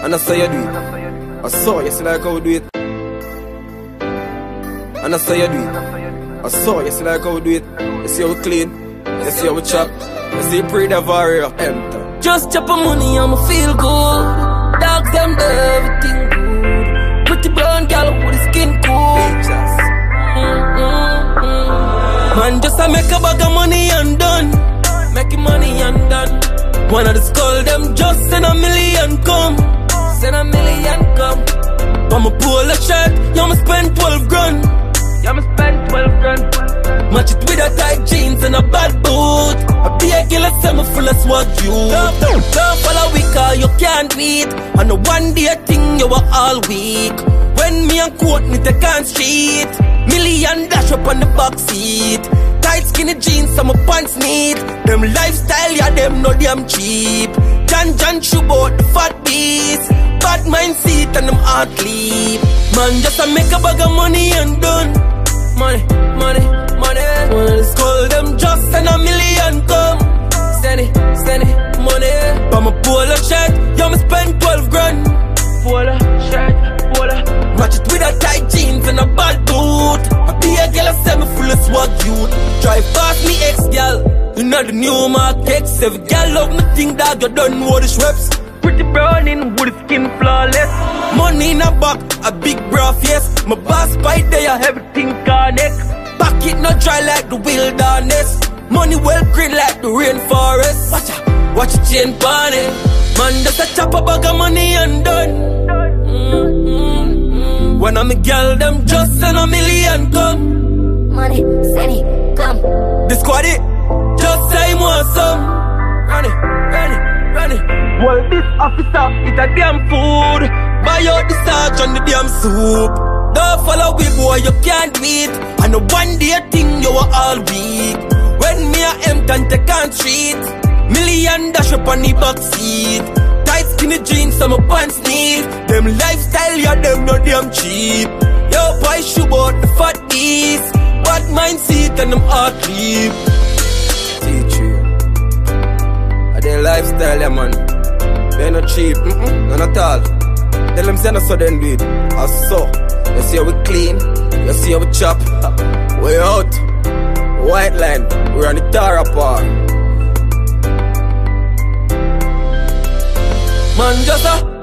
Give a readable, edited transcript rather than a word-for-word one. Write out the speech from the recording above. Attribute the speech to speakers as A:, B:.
A: And I saw you do it. I saw you see like how we do it. And I saw you do it. I saw you see like how we do it. You see how we clean. You see how we chop. You see pre the warrior enter.
B: Just chop a money, I'ma feel good. Dogs them do everything good. Pretty brown girl with the skin cool. Man, just a make a bag of money and done. Making money and done. One of the skull them just send $1 million come. Send $1 million come. I'ma pull a shirt, I'ma spend 12 grand. I'ma spend 12 grand. Match it with a tight jeans and a bad boot. A big girl say me full of swag you. Don't follow we cause you can't meet. On a one day thing you were all week. When me and Courtney take on street, million dash up on the back seat. Tight skinny jeans and my pants neat. Them lifestyle yeah them no damn cheap. John shoe bout the fat beats. Bad mind seat and them hard sleep. Man just a make a bag of money and done. Money. One of the skull them just send $1 million come. Send it, money. I'ma pull a shirt, I'ma spend 12 grand. Pull a shirt. Match it with a tight jeans and a bad boot. A big girl say me full of swag youth. Drive past me ex-girl, you know the new Mark X. Every girl love me think that you don't know the Schweppes. Pretty brown in with the skin flawless. Money in a back, a big bra face. My boss bite there, everything connect. Back it not dry like the wilderness. Money well green like the rainforest. Watch it chain panic. Man, just a chop a bag of money and done. When I'm a girl, them just send $1 million come.
C: Money, send it, come.
B: The squad it, just say more some. Run it. Well, this officer, it a damn food. Buy out the sarge and the damn soup. Don't follow we boy, you can't meet. And a one day thing you were all week. When me a empty take on street, million dash up on the back seat. Tight skinny jeans and my pants neat. Them lifestyle, yeah, them no damn cheap. Yo, boy, shoe bout the fat beast. Bad mind seat and them hard sleep.
A: Teach you. Their lifestyle, yeah, man. They're not cheap, none at all. Tell them say no so then do it. I saw. You see how we clean, you see how we chop. We out. White line, we're on the Tara Park.
B: Man, just a